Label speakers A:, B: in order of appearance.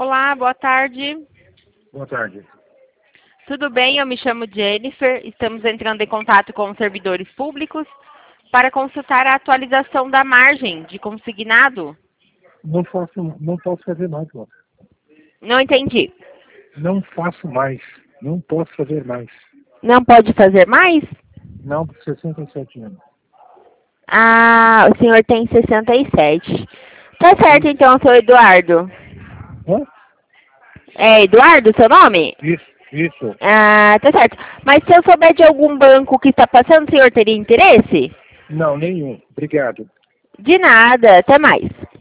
A: Olá, boa tarde.
B: Boa tarde.
A: Tudo bem? Eu me chamo Jennifer. Estamos entrando em contato com os servidores públicos para consultar a atualização da margem de consignado.
B: Não posso fazer mais, moça.
A: Não entendi.
B: Não faço mais. Não posso fazer mais.
A: Não pode fazer mais?
B: Não, por 67 anos.
A: Ah, o senhor tem 67. Tá certo então, seu Eduardo.
B: Hã?
A: É Eduardo seu nome?
B: Isso.
A: Ah, tá certo. Mas se eu souber de algum banco que está passando, o senhor teria interesse?
B: Não, nenhum. Obrigado.
A: De nada. Até mais.